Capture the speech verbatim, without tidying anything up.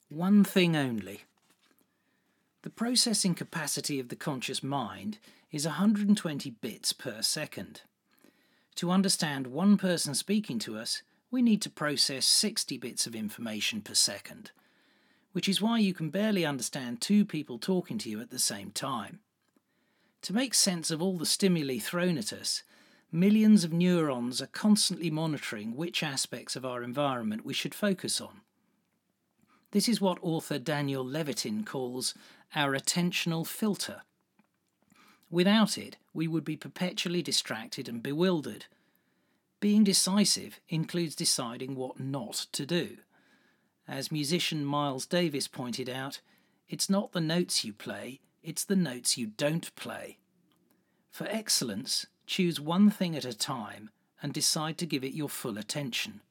One thing only. The processing capacity of the conscious mind is one hundred twenty bits per second. To understand one person speaking to us, we need to process sixty bits of information per second, which is why you can barely understand two people talking to you at the same time. To make sense of all the stimuli thrown at us, millions of neurons are constantly monitoring which aspects of our environment we should focus on. This is what author Daniel Levitin calls our attentional filter. Without it, we would be perpetually distracted and bewildered. Being decisive includes deciding what not to do. As musician Miles Davis pointed out, it's not the notes you play, it's the notes you don't play. For excellence, choose one thing at a time and decide to give it your full attention.